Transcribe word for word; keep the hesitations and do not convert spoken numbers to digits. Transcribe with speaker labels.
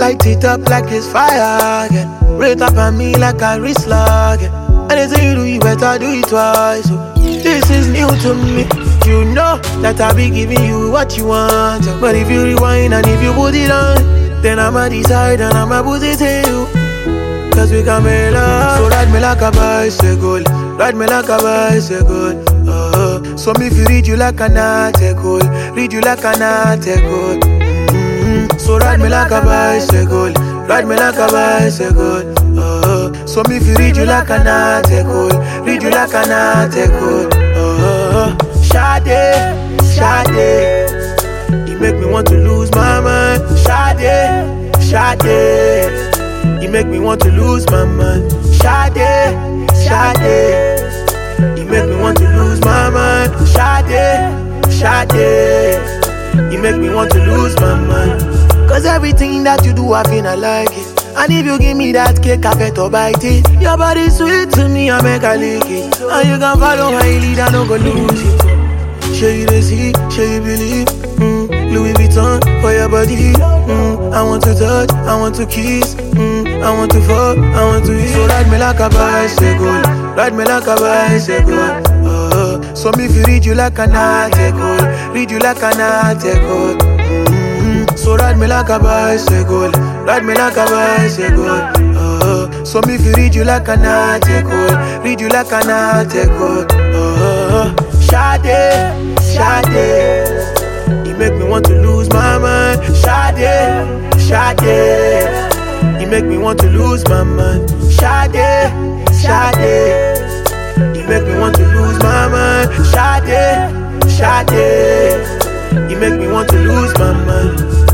Speaker 1: light it up like it's fire again. Rate up on me like a wrist lock again. Anything you do, you better do it twice. So this is new to me. You know that I be giving you what you want. But if you rewind and if you put it on, then I'ma decide and I'ma put it in you. Cause we can make love. So ride me like a bicycle, ride me like a bicycle. Uh, so me if you read you like an article, read you like an article. Mm-hmm. So ride me like a bicycle, ride me like a bicycle. Uh, so me if you read you like an article, read you like an article. Uh, Sade, Sade, you make me want to lose my mind. Sade, Sade, you make me want to lose my mind. Sade, Sade, you make me want to lose my mind. Sade, Sade, you make me want to lose my mind. Cause everything that you do, I feel I like it. And if you give me that cake, I better bite it. Your body sweet to me, I make a lick it. And you can follow my lead, I don't go lose it. Show you the see, show you believe. Mm, Louis Vuitton for your body. Mm, I want to touch, I want to kiss. Mm, I want to fuck, I want to eat. So ride me like a bicycle, ride me like a bicycle. Uh, so me if you read you like an article, read you like an article. Mm, so ride me like a bicycle, ride me like a bicycle. Uh, so me if you read you like an article, read you like an article. Uh, Sade, Sade, you make me want to lose my mind. Sade, Sade, you make me want to lose my mind. Sade, Sade, you make me want to lose my mind. Sade, Sade, you make me want to lose my mind.